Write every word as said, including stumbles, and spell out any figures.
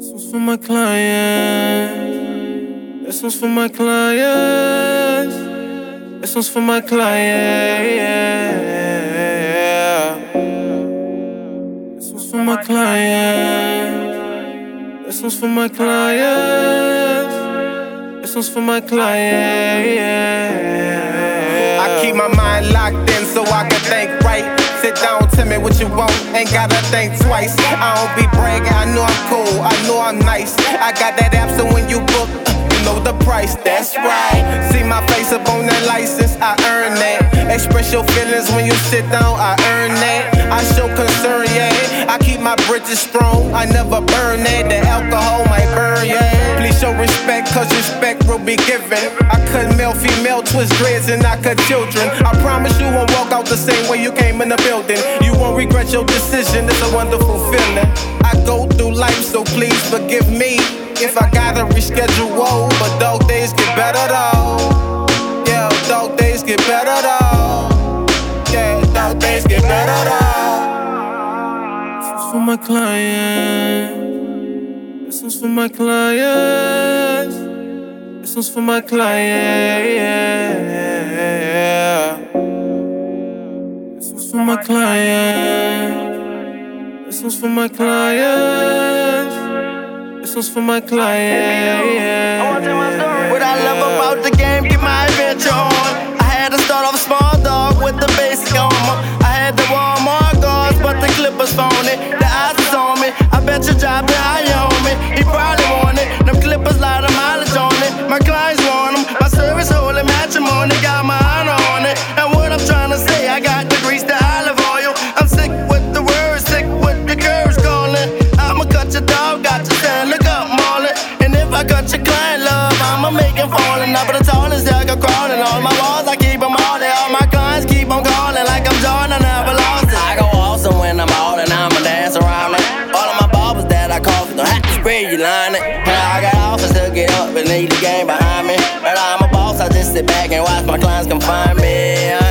For my clients, this one's for my clients, this one's for my clients, this one's for my clients, this one's for my clients, this one's for my clients. I keep my mind locked in so I can think right. Sit down, tell me what you want, ain't gotta think twice. I don't be bragging, I know I'm cool, I know I'm nice. I got that app, so when you book, you know the price, that's right. See my face up on that license, I earn that. Express your feelings when you sit down, I earn that. I show concern, yeah, I keep my bridges strong, I never burn that. The alcohol might burn, yeah. Please show respect, cause respect will be given. I cut male, female, twist dreads, and I cut children. I promise you won't walk out the same way you came in the building. You won't regret your decision, it's a wonderful feeling. I go through life, so please forgive me if I gotta reschedule, whoa. But dog days get better though. Yeah, dog days get better though. Yeah, dog days get better though. This one's for my clients, this one's for my clients, this one's for my clients. This one's for my clients, this one's for my clients, this one's for my clients. What I love about the game, get my adventure on. I had to start off small, dog, with the basic armor. I had the Walmart guards, but the Clippers phony. The eyes is on me, I bet you drop it higher on me. He probably want it, them Clippers lot of mileage on it. My clients want them, my service holy matrimony. Got my honor on it, and what I'm trying to say, I got the grease, the olive oil. I'm sick with the words, sick with the curves calling. I'ma cut your dog, got you saying, look up, Marlon. And if I cut your client love, I'ma make him falling. Up the tallest dog, I'm crawling. On my walls, I keep them all there. All my clients keep on calling like I'm Jordan, I never lost it. I go awesome when I'm all and I'ma dance around it. All of my barbers that I call for, don't have to spray you line it. I got offers to get up and leave the game behind me. But I'm a boss, I just sit back and watch my clients come find me.